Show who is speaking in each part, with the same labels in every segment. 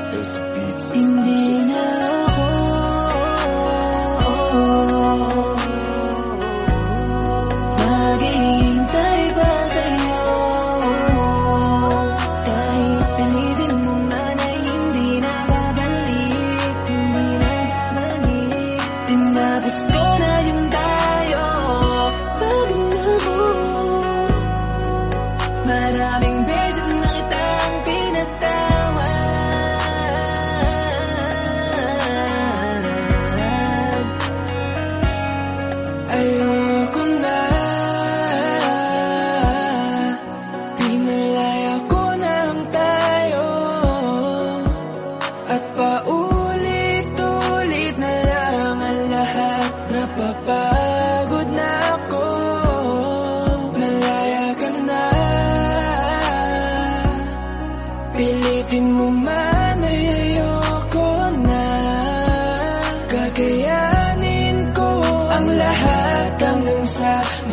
Speaker 1: Hindi na ako maghihintay pa sa'yo. Kahit pilitin mo man ay hindi na babalik, hindi na babalik. Tinapos ko na yung tayo. Pagod na ako. Maraming beses na kitang pinatawad. Ayoko na. Pinalaya ko na lang tayo. At paulit-ulit na lang ang lahat. Napapagod na ako. Malaya ka na. Pilitin mo man ay ayoko na. Kakayanin ko ang lahat hanggang sa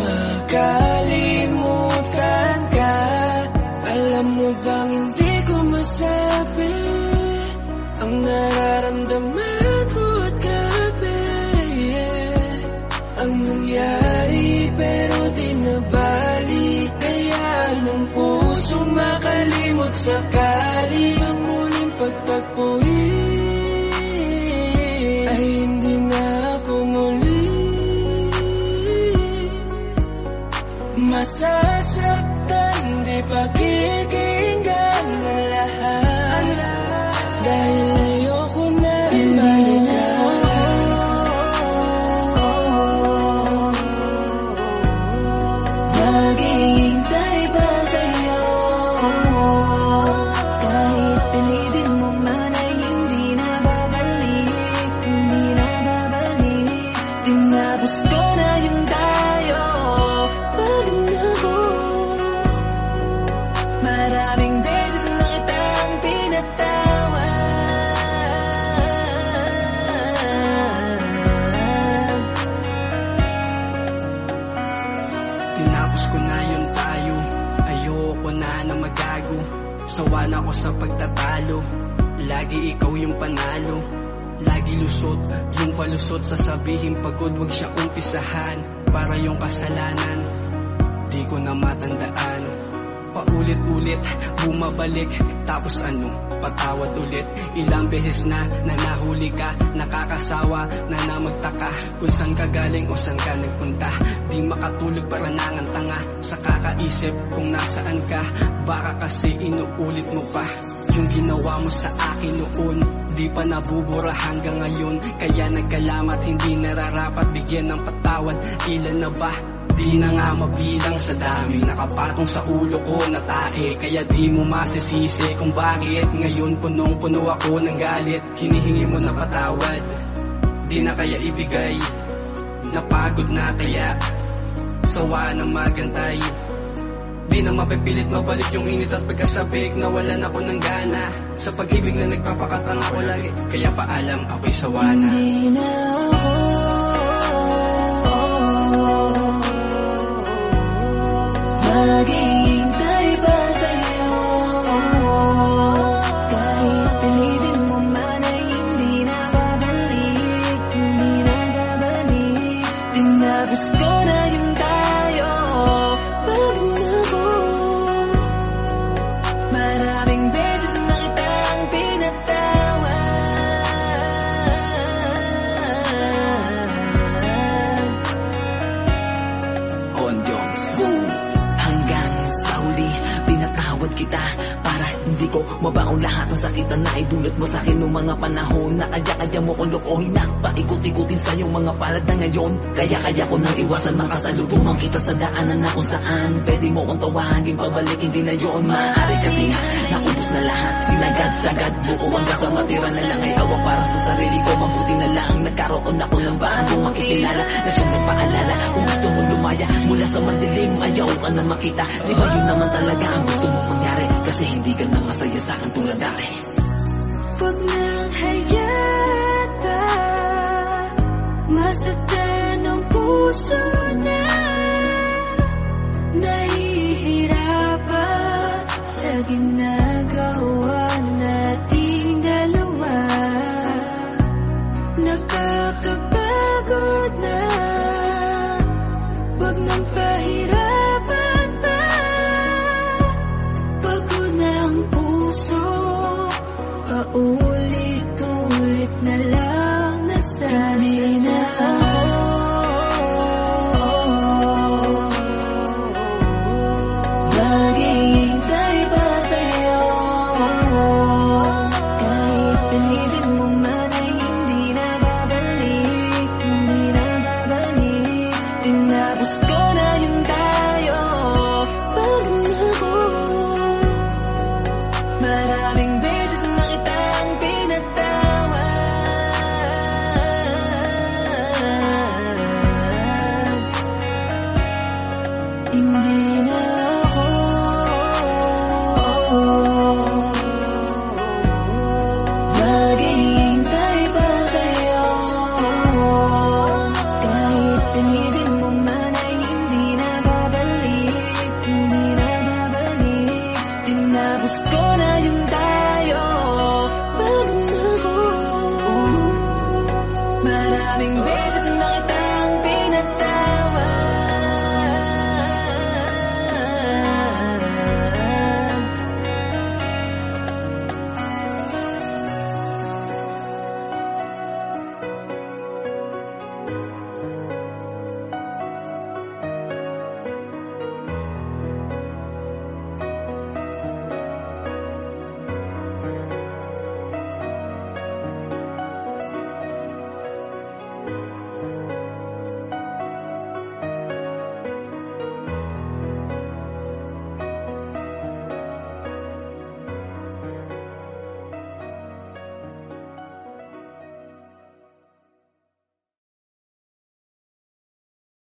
Speaker 1: makalimutan ka. Alam mo bang hindi ko masabi ang nararamdaman ko at grabe, ang nangyari pero di nabalik. Kaya ng puso makalimot sakali ang muling pagtagpuin ay hindi na ako muli masasaktan. Di pakikinggan ang lahat dahil ayoko na rin malinaw. Maghihintay pa sa'yo. Kahit pilitin mo man ay hindi na babalik, hindi na babalik. Tinapos ko na yung tayo. Pagod na ako. Maraming beses na kitang pinatawad.
Speaker 2: Tinapos ko na yung tayo. Ayoko na na magago. Sawa na ko sa pagtatalo. Lagi ikaw yung panalo. Lagi lusot, yung palusot. Sasabihin pagod, wag siya umpisahan. Para yung kasalanan di ko na matandaan. Paulit-ulit, bumabalik. Tapos ano, patawad ulit. Ilang beses na nahuli ka. Nakakasawa na magtaka kung saan ka galing o saan ka nagpunta. Di makatulog para nangang tanga sa kakaisip kung nasaan ka. Baka kasi inuulit mo pa yung ginawa mo sa akin noon. Di pa nabubura hanggang ngayon. Kaya nagkalamat, hindi nararapat bigyan ng patawad. Ilan na ba? Di na nga mabilang sa dami nakapatong sa ulo ko na tae. Kaya di mo masisisi kung bakit ngayon punong-puno ako ng galit. Hinihingi mo na patawad, di na kaya ibigay. Napagod na kaya sawa na magantay. Di na mapipilit mabalik yung init at pagkasabik. Nawalan ako ng gana sa pag-ibig na nagpapakatanga ko lagi. Kaya paalam, ako'y sawa na.
Speaker 1: Hindi na ako maghihintay pa sa'yo. Kahit pilitin mo man ay hindi na babalik, hindi na babalik. Tinapos ko na yung tayo. Pagod na ako. Maraming beses na kitang pinatawad.
Speaker 3: On your zone. Hanggang sa huli, pinatawad kita para hindi ko mabaon lahat ng sakit na naidulot mo sa akin noong mga panahon na kaya mo kong lokohin at paikot-ikutin sa iyong mga palad na ngayon. Kaya ko nang iwasan makasalubong kita sa daanan na kung saan pwede mo kong tawagin pabalik, hindi na yun maaari kasi nga naubos na lahat, sinagad-sagad buko hanggang sa matira na lang ay awa para sa sarili ko. Mabuti na lang nagkaroon ako ng bagong makikilala na siyang nagpaalala kung gusto mong lumaya mula sa madilim, ayaw ka na makita. Di ba yun naman talaga ang gusto mong mangyari? Kasi hindi ka na masaya sa akin tulad dati.
Speaker 1: Huwag nang hayaan pa masaktan ang puso na nahihirapan sa gitna